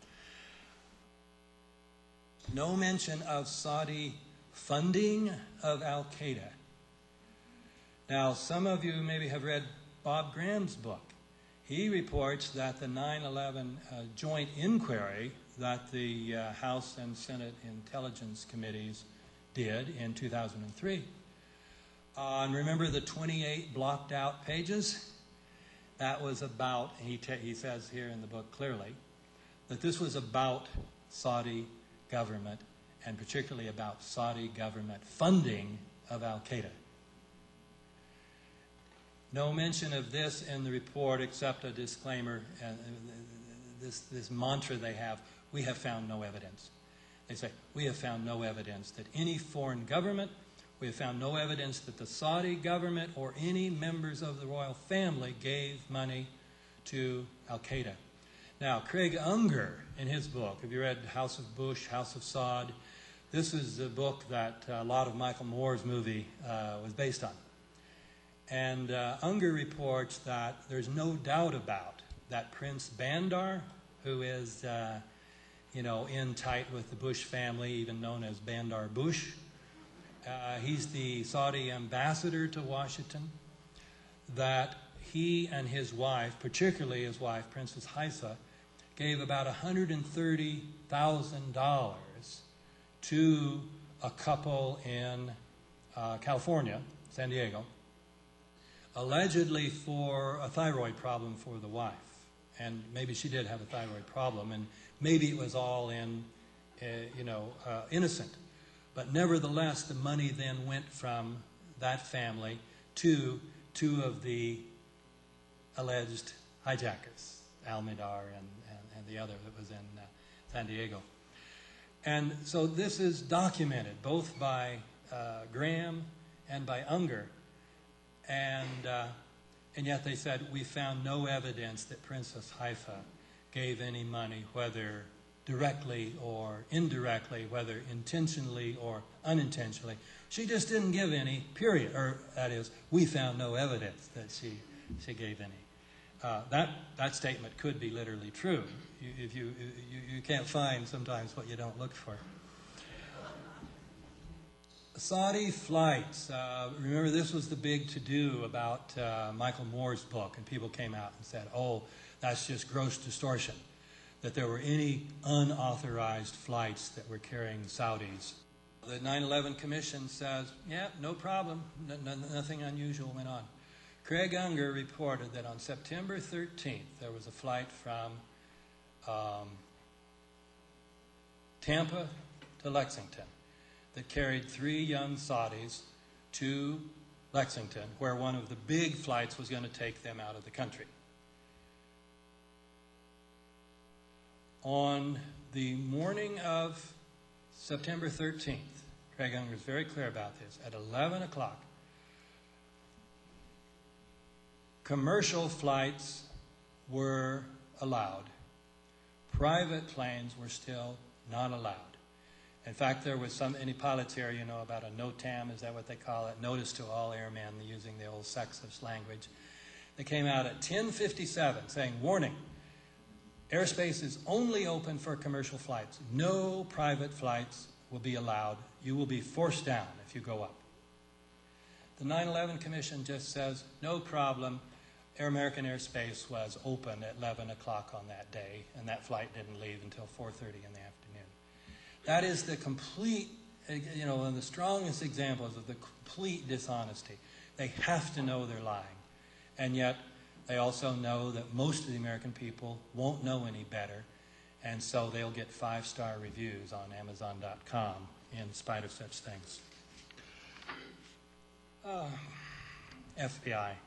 No mention of Saudi funding of Al-Qaeda. Now, some of you maybe have read Bob Graham's book. He reports that the nine eleven uh, joint inquiry that the uh, House and Senate Intelligence Committees did in two thousand three. Uh, and remember the twenty-eight blocked out pages? That was about, he, he says here in the book clearly, that this was about Saudi government, and particularly about Saudi government funding of Al-Qaeda. No mention of this in the report except a disclaimer, and this, this mantra they have, we have found no evidence. They say, we have found no evidence that any foreign government, we have found no evidence that the Saudi government or any members of the royal family gave money to Al-Qaeda. Now, Craig Unger, in his book, have you read House of Bush, House of Saud? This is the book that a lot of Michael Moore's movie uh, was based on. And uh, Unger reports that there's no doubt about that Prince Bandar, who is, uh, you know, in tight with the Bush family, even known as Bandar Bush. Uh, he's the Saudi ambassador to Washington. That he and his wife, particularly his wife, Princess Haifa, gave about one hundred thirty thousand dollars to a couple in uh, California, San Diego, allegedly for a thyroid problem for the wife. And maybe she did have a thyroid problem, and maybe it was all in, uh, you know, uh, innocent. But nevertheless, the money then went from that family to two of the alleged hijackers, Almidar and, and, and the other that was in uh, San Diego. And so this is documented both by uh, Graham and by Unger. And, uh, and yet they said, we found no evidence that Princess Haifa gave any money, whether directly or indirectly, whether intentionally or unintentionally. She just didn't give any, period. Or that is, we found no evidence that she, she gave any. Uh, that, that statement could be literally true. You, if you, you, you can't find sometimes what you don't look for. Saudi flights. Uh, remember, this was the big to-do about uh, Michael Moore's book, and people came out and said, oh, that's just gross distortion, that there were any unauthorized flights that were carrying Saudis. The nine eleven Commission says, yeah, no problem, no, no, nothing unusual went on. Craig Unger reported that on September thirteenth, there was a flight from um, Tampa to Lexington that carried three young Saudis to Lexington, where one of the big flights was going to take them out of the country. On the morning of September thirteenth, Craig Unger is very clear about this, at eleven o'clock, commercial flights were allowed. Private planes were still not allowed. In fact, there was some, any pilots here, you know about a NOTAM, is that what they call it? Notice to all airmen, using the old sexist language. They came out at ten fifty-seven saying, warning, airspace is only open for commercial flights. No private flights will be allowed. You will be forced down if you go up. The nine eleven Commission just says, no problem. Air American airspace was open at eleven o'clock on that day, and that flight didn't leave until four thirty in the afternoon. That is the complete, you know, one of the strongest examples of the complete dishonesty. They have to know they're lying. And yet, they also know that most of the American people won't know any better, and so they'll get five-star reviews on Amazon dot com in spite of such things. Uh, F B I.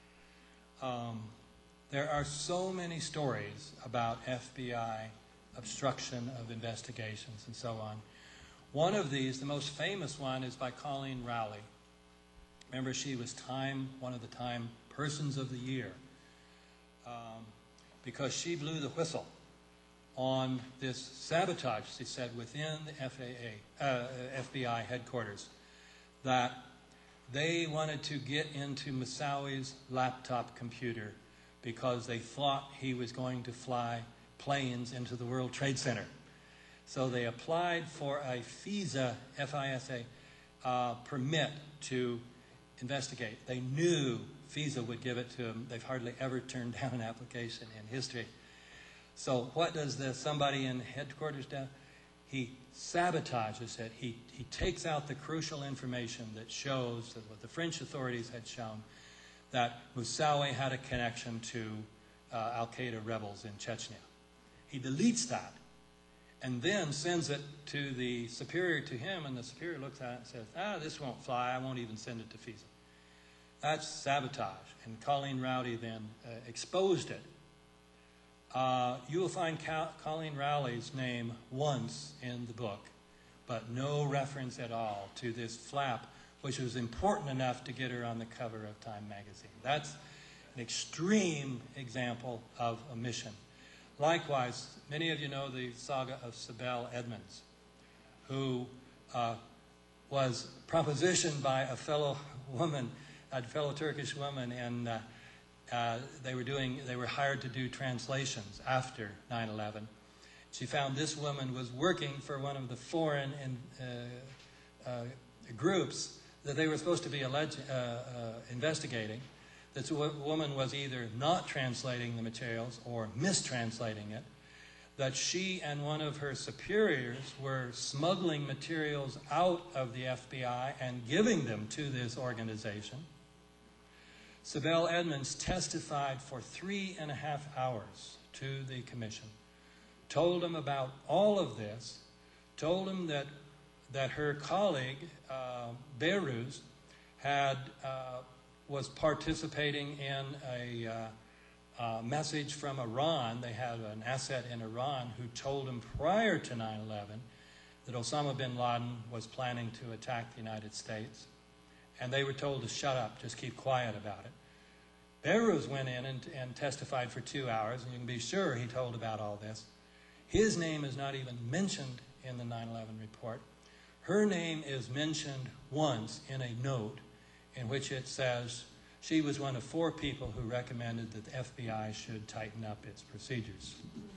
Um, there are so many stories about F B I obstruction of investigations and so on. One of these, the most famous one, is by Colleen Rowley. Remember, she was Time, one of the Time Persons of the Year, um, because she blew the whistle on this sabotage, she said, within the F A A, uh, F B I headquarters, that they wanted to get into Moussaoui's laptop computer because they thought he was going to fly planes into the World Trade Center. So they applied for a FISA, F I S A, uh, permit to investigate. They knew FISA would give it to them. They've hardly ever turned down an application in history. So what does the, somebody in headquarters do? He sabotages it. He, he takes out the crucial information that shows that what the French authorities had shown, that Moussaoui had a connection to uh, Al-Qaeda rebels in Chechnya. He deletes that and then sends it to the superior to him, and the superior looks at it and says, ah, this won't fly. I won't even send it to FISA. That's sabotage. And Colleen Rowley then uh, exposed it. Uh, you will find Cal Colleen Rowley's name once in the book, but no reference at all to this flap, which was important enough to get her on the cover of Time magazine. That's an extreme example of omission. Likewise, many of you know the saga of Sibel Edmonds, who uh, was propositioned by a fellow woman, a fellow Turkish woman, and uh, uh, they were doing, they were hired to do translations after nine eleven. She found this woman was working for one of the foreign in, uh, uh, groups that they were supposed to be alleged, uh, uh, investigating. This woman was either not translating the materials or mistranslating it, that she and one of her superiors were smuggling materials out of the F B I and giving them to this organization. Sibel Edmonds testified for three and a half hours to the commission, told them about all of this, told them that, that her colleague, uh, Behruz, had uh, was participating in a uh, uh, message from Iran. They had an asset in Iran who told them prior to nine eleven that Osama bin Laden was planning to attack the United States. And they were told to shut up, just keep quiet about it. Behruz went in and, and testified for two hours, and you can be sure he told about all this. His name is not even mentioned in the nine eleven report. Her name is mentioned once in a note in which it says she was one of four people who recommended that the F B I should tighten up its procedures.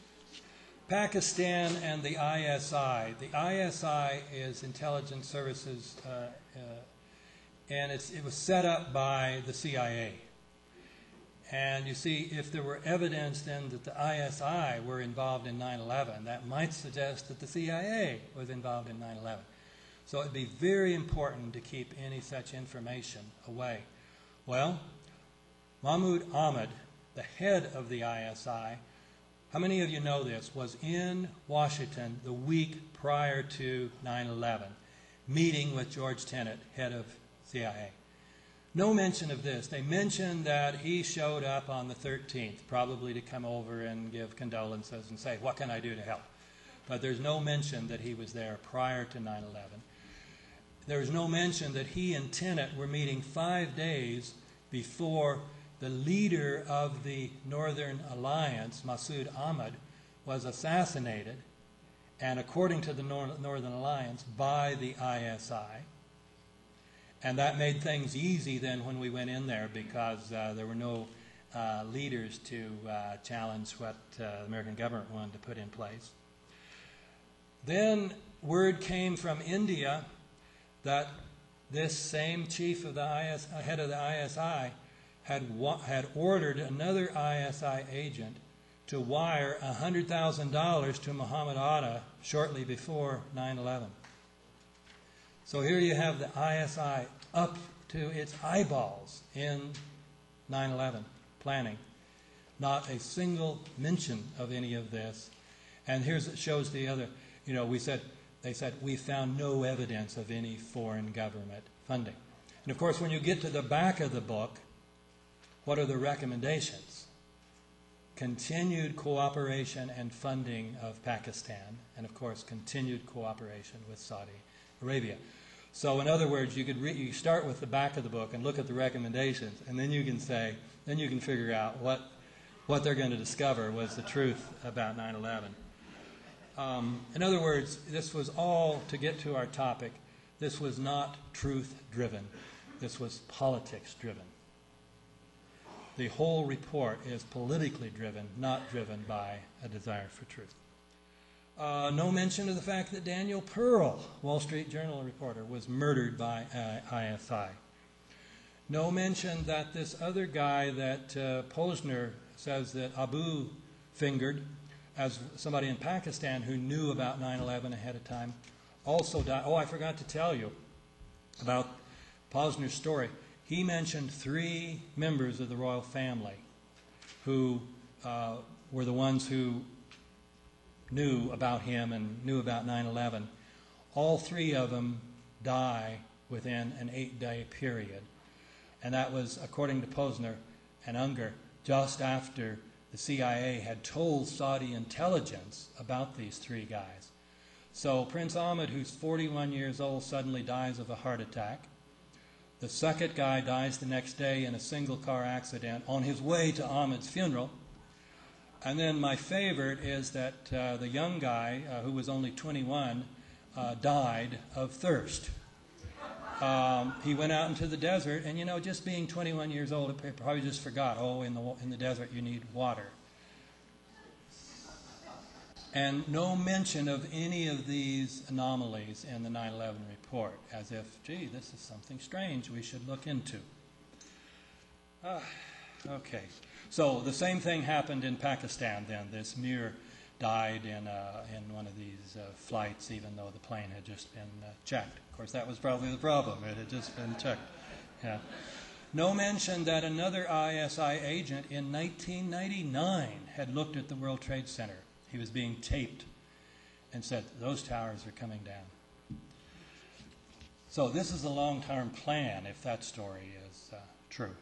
Pakistan and the I S I. The I S I is Intelligence Services, uh, uh, and it's, it was set up by the C I A. And you see, if there were evidence then that the I S I were involved in nine eleven, that might suggest that the C I A was involved in nine eleven. So it'd be very important to keep any such information away. Well, Mahmoud Ahmed, the head of the I S I, how many of you know this, was in Washington the week prior to nine eleven, meeting with George Tenet, head of C I A. No mention of this. They mentioned that he showed up on the thirteenth, probably to come over and give condolences and say, what can I do to help? But there's no mention that he was there prior to nine eleven. There's no mention that he and Tenet were meeting five days before the the leader of the Northern Alliance, Masood Ahmad, was assassinated, and according to the Nor- Northern Alliance, by the I S I. And that made things easy then when we went in there, because uh, there were no uh, leaders to uh, challenge what uh, the American government wanted to put in place. Then word came from India that this same chief of the I S I, head of the I S I, had wa- had ordered another I S I agent to wire one hundred thousand dollars to Muhammad Atta shortly before nine eleven. So here you have the I S I up to its eyeballs in nine eleven planning. Not a single mention of any of this. And here's it shows the other, you know, we said, they said, we found no evidence of any foreign government funding. And of course, when you get to the back of the book, what are the recommendations? Continued cooperation and funding of Pakistan, and of course, continued cooperation with Saudi Arabia. So in other words, you could re- you start with the back of the book and look at the recommendations, and then you can say, then you can figure out what what they're going to discover was the truth about nine eleven. Um, in other words, this was all, to get to our topic, this was not truth-driven. This was politics-driven. The whole report is politically driven, not driven by a desire for truth. Uh, no mention of the fact that Daniel Pearl, Wall Street Journal reporter, was murdered by uh, I S I. No mention that this other guy that uh, Posner says that Abu fingered, as somebody in Pakistan who knew about nine eleven ahead of time, also died. Oh, I forgot to tell you about Posner's story. He mentioned three members of the royal family who uh, were the ones who knew about him and knew about nine eleven. All three of them die within an eight-day period. And that was, according to Posner and Unger, just after the C I A had told Saudi intelligence about these three guys. So Prince Ahmed, who's forty-one years old, suddenly dies of a heart attack. The second guy dies the next day in a single-car accident on his way to Ahmed's funeral. And then my favorite is that uh, the young guy, uh, who was only twenty-one, uh, died of thirst. Um, he went out into the desert, and you know, just being twenty-one years old, he probably just forgot, oh, in the, in the desert you need water. And no mention of any of these anomalies in the nine eleven report, as if, gee, this is something strange we should look into. Ah, okay. So the same thing happened in Pakistan then. This Mir died in, uh, in one of these uh, flights, even though the plane had just been uh, checked. Of course, that was probably the problem. It had just been checked. Yeah. No mention that another I S I agent in nineteen ninety-nine had looked at the World Trade Center. He was being taped and said, those towers are coming down. So this is a long-term plan, if that story is uh, true.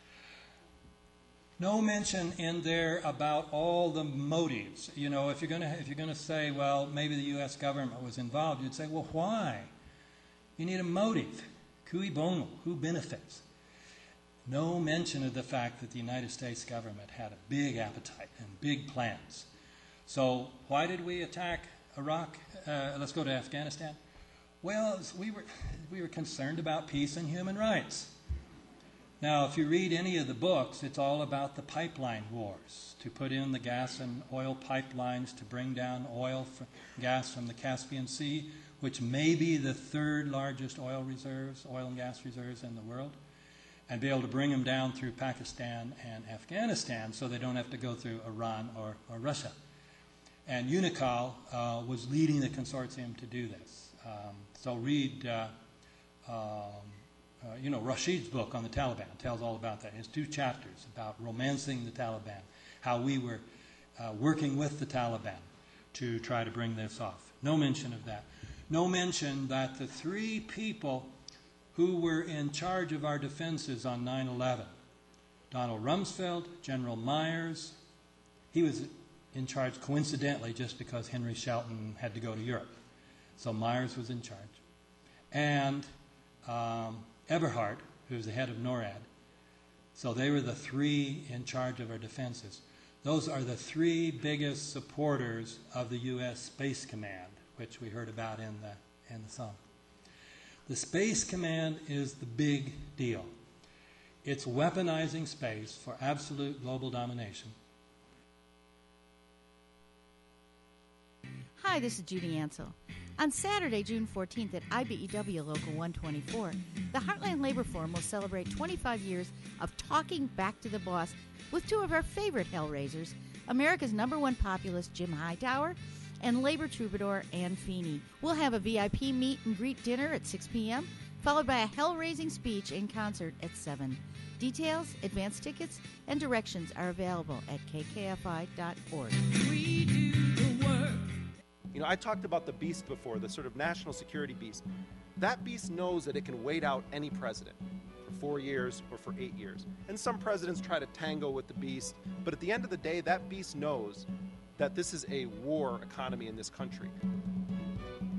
No mention in there about all the motives. You know, if you're going to if you're going to say, well, maybe the U S government was involved, you'd say, well, why? You need a motive. Cui bono? Who benefits? No mention of the fact that the United States government had a big appetite and big plans. So why did we attack Iraq? Uh, let's go to Afghanistan. Well, we were we were concerned about peace and human rights. Now, if you read any of the books, it's all about the pipeline wars, to put in the gas and oil pipelines to bring down oil, from, gas from the Caspian Sea, which may be the third largest oil reserves, oil and gas reserves in the world, and be able to bring them down through Pakistan and Afghanistan so they don't have to go through Iran or, or Russia. And Unocal uh, was leading the consortium to do this. Um, so read... Uh, um, Uh, you know, Rashid's book on the Taliban tells all about that. It has two chapters about romancing the Taliban, how we were uh, working with the Taliban to try to bring this off. No mention of that. No mention that the three people who were in charge of our defenses on nine eleven, Donald Rumsfeld, General Myers, he was in charge coincidentally just because Henry Shelton had to go to Europe. So Myers was in charge. And... Um, Eberhard, who was the head of NORAD, So they were the three in charge of our defenses. Those are the three biggest supporters of the U S Space Command, which we heard about in the, in the song. The Space Command is the big deal. It's weaponizing space for absolute global domination. Hi, this is Judy Ansell. On Saturday, June fourteenth at I B E W Local one twenty-four, the Heartland Labor Forum will celebrate twenty-five years of talking back to the boss with two of our favorite Hellraisers, America's number one populist Jim Hightower and labor troubadour Ann Feeney. We'll have a V I P meet and greet dinner at six p.m., followed by a hell-raising speech and concert at seven. Details, advance tickets, and directions are available at k k f i dot org. We do the work. You know, I talked about the beast before, the sort of national security beast. That beast knows that it can wait out any president for four years or for eight years. And some presidents try to tango with the beast, but at the end of the day, that beast knows that this is a war economy in this country.